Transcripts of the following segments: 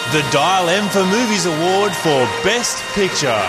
the Dial M for Movies Award for Best Picture.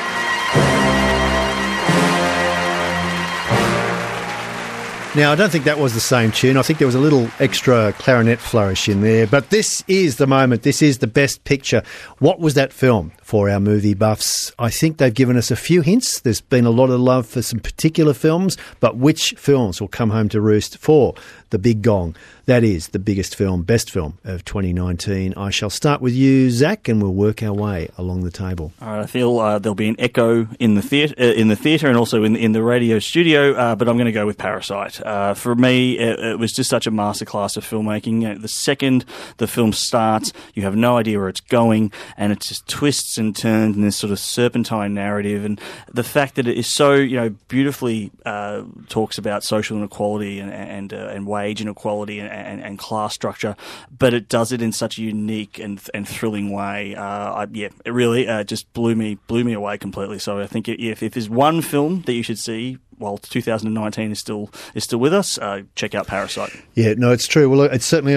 Now, I don't think that was the same tune. I think there was a little extra clarinet flourish in there. But this is the moment. This is the Best Picture. What was that film for our movie buffs? I think they've given us a few hints. There's been a lot of love for some particular films, but which films will come home to roost for the big gong? That is the biggest film, best film of 2019. I shall start with you, Zach, and we'll work our way along the table. All right, I feel there'll be an echo in the theatre and also in the radio studio, but I'm going to go with Parasite. For me, it was just such a masterclass of filmmaking. The second the film starts, you have no idea where it's going, and it just twists and turns in this sort of serpentine narrative. And the fact that it is so, beautifully talks about social inequality and wage inequality and class structure, but it does it in such a unique and thrilling way. It really just blew me away completely. So I think if there's one film that you should see while 2019 is still with us, check out Parasite. Yeah, no, it's true. Well, it's certainly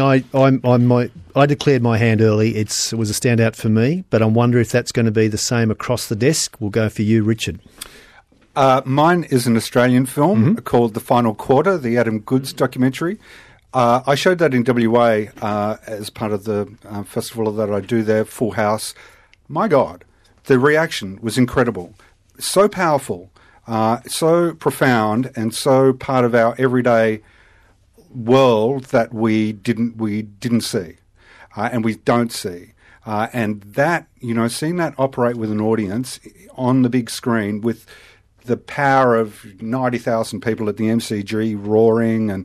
I declared my hand early. It was a standout for me, but I wonder if that's going to be the same across the desk. We'll go for you, Richard. Mine is an Australian film called The Final Quarter, the Adam Goodes documentary. I showed that in WA as part of the festival that I do there, Full House. My God, the reaction was incredible. So powerful, so profound, and so part of our everyday world that we didn't see, and we don't see. And that, seeing that operate with an audience on the big screen with the power of 90,000 people at the MCG roaring and,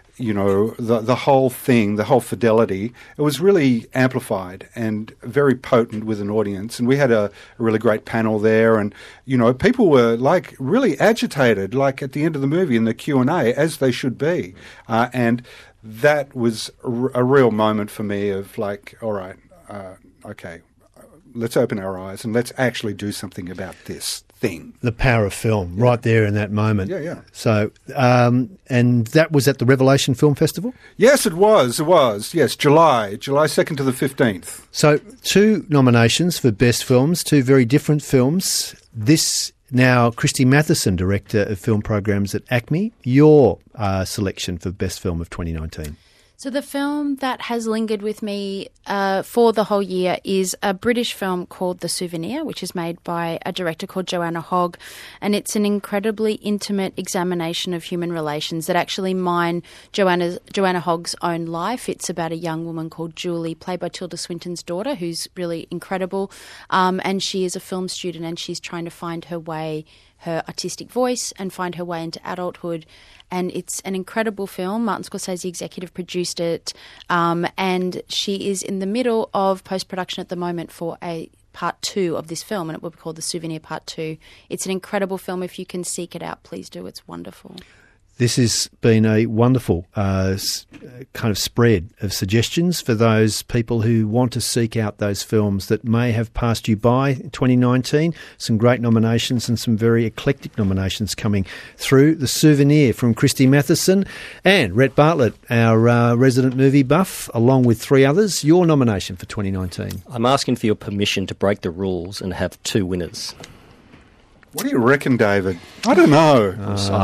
the whole thing, the whole fidelity, it was really amplified and very potent with an audience. And we had a really great panel there, and, people were really agitated, at the end of the movie in the Q&A, as they should be. And that was a real moment for me of all right, okay, let's open our eyes and let's actually do something about this thing. The power of film, right there in that moment. Yeah. So, and that was at the Revelation Film Festival? Yes, it was. Yes, July 2nd to the 15th. So, 2 nominations for best films, 2 very different films. This now, Christy Matheson, Director of Film Programs at ACME, your selection for best film of 2019. So the film that has lingered with me for the whole year is a British film called The Souvenir, which is made by a director called Joanna Hogg, and it's an incredibly intimate examination of human relations that actually mine Joanna Hogg's own life. It's about a young woman called Julie, played by Tilda Swinton's daughter, who's really incredible, and she is a film student and she's trying to find her artistic voice and find her way into adulthood. And it's an incredible film. Martin Scorsese executive produced it, and she is in the middle of post-production at the moment for a part 2 of this film, and it will be called The Souvenir Part 2. It's an incredible film. If you can seek it out, please do. It's wonderful. This has been a wonderful kind of spread of suggestions for those people who want to seek out those films that may have passed you by in 2019. Some great nominations and some very eclectic nominations coming through. The Souvenir from Christy Matheson and Rhett Bartlett, our resident movie buff, along with 3 others. Your nomination for 2019. I'm asking for your permission to break the rules and have 2 winners. What do you reckon, David? I don't know.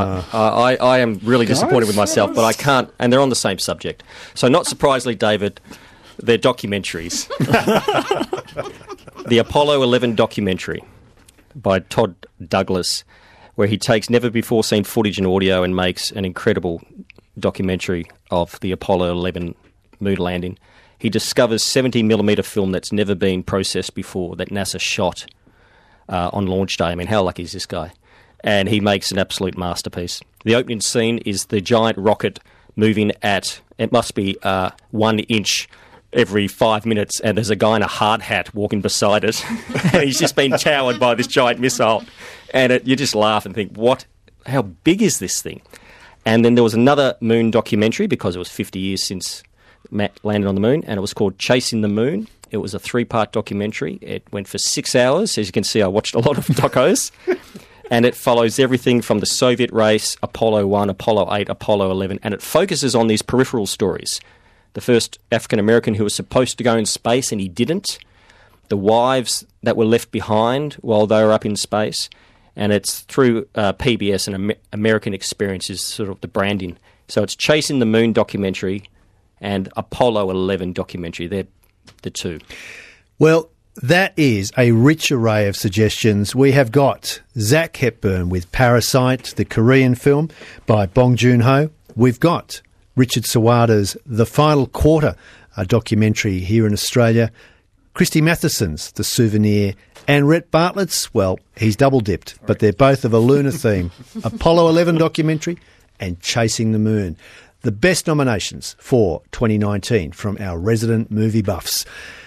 I am really disappointed with myself, but I can't. And they're on the same subject. So not surprisingly, David, they're documentaries. The Apollo 11 documentary by Todd Douglas, where he takes never-before-seen footage and audio and makes an incredible documentary of the Apollo 11 moon landing. He discovers 70mm film that's never been processed before, that NASA shot on launch day. I mean, how lucky is this guy? And he makes an absolute masterpiece. The opening scene is the giant rocket moving at, it must be 1 inch every 5 minutes, and there's a guy in a hard hat walking beside it. And he's just been towered by this giant missile. And you just laugh and think, how big is this thing? And then there was another moon documentary, because it was 50 years since Matt landed on the moon, and it was called Chasing the Moon. It was a 3-part documentary. It went for 6 hours. As you can see, I watched a lot of docos. And it follows everything from the Soviet race, Apollo 1, Apollo 8, Apollo 11, and it focuses on these peripheral stories. the first African American who was supposed to go in space and he didn't, the wives that were left behind while they were up in space, and it's through PBS and American Experience is sort of the branding. So it's Chasing the Moon documentary and Apollo 11 documentary. They're the two. Well, that is a rich array of suggestions. We have got Zac Hepburn with Parasite, the Korean film by Bong Joon-ho. We've got Richard Sawada's The Final Quarter, a documentary here in Australia. Christy Matheson's The Souvenir, and Rhett Bartlett's, well, he's double-dipped, but they're both of a lunar theme. Apollo 11 documentary and Chasing the Moon. The best nominations for 2019 from our resident movie buffs.